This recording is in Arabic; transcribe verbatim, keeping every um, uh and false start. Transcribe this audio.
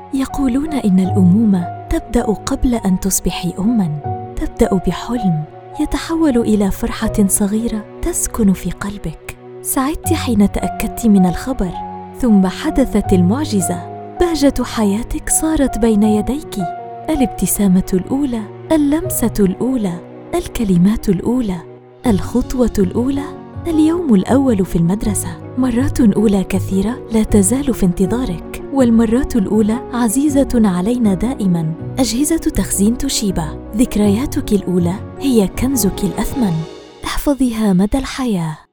يقولون إن الأمومة تبدأ قبل أن تصبحي أماً، تبدأ بحلم يتحول إلى فرحة صغيرة تسكن في قلبك. سعدت حين تأكدت من الخبر، ثم حدثت المعجزة. بهجة حياتك صارت بين يديك، الابتسامة الأولى، اللمسة الأولى، الكلمات الأولى، الخطوة الأولى، اليوم الأول في المدرسة. مرات أولى كثيرة لا تزال في انتظارك، والمرات الأولى عزيزة علينا دائماً. أجهزة تخزين توشيبا، ذكرياتك الأولى هي كنزك الأثمن، احفظيها مدى الحياة.